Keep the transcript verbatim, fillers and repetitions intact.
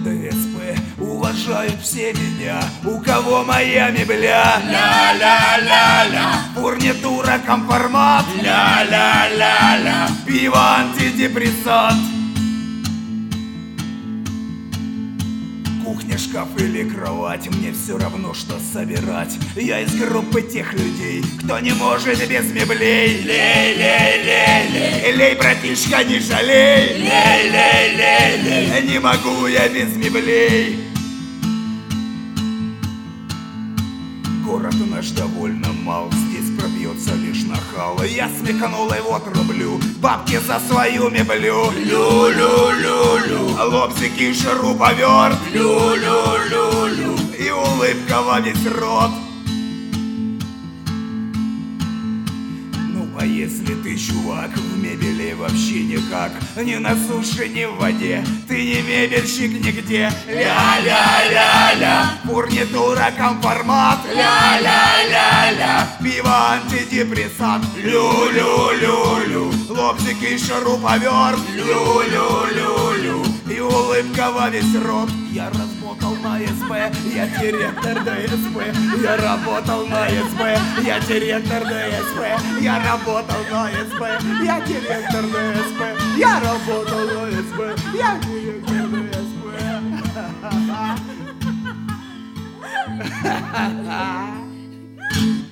ДСП. Уважают все меня, у кого моя мебля. Ля-ля-ля-ля, фурнитура, комформат. Ля-ля-ля-ля, пиво, антидепрессант. Кухня, шкаф или кровать, мне все равно, что собирать. Я из группы тех людей, кто не может без меблей. Лей-лей-лей-лей, лей, братишка, не жалей. Лей-лей-лей-лей, не могу я без меблей. Город наш довольно мал, здесь пробьется лишь нахал. Я смеканул и вот рублю бабки за свою меблю. Лю-лю-лю-лю, лобзики, шуруповерт. Лю-лю-лю-лю, и улыбка во весь рот. А если ты, чувак, в мебели вообще никак, ни на суше, ни в воде, ты не мебельщик нигде. Ля-ля-ля-ля, фурнитура, комформат. Ля-ля-ля-ля, пиво, антидепрессант. Лю-лю-лю-лю, лобзики, шуруповерт. Лю-лю-лю-лю, и улыбка во весь рот. Я работал на СП, я директор ДСП. Я работал на СП, я директор ДСП. Я работал на СП, я директор ДСП. Я работал на СП, я директор ДСП.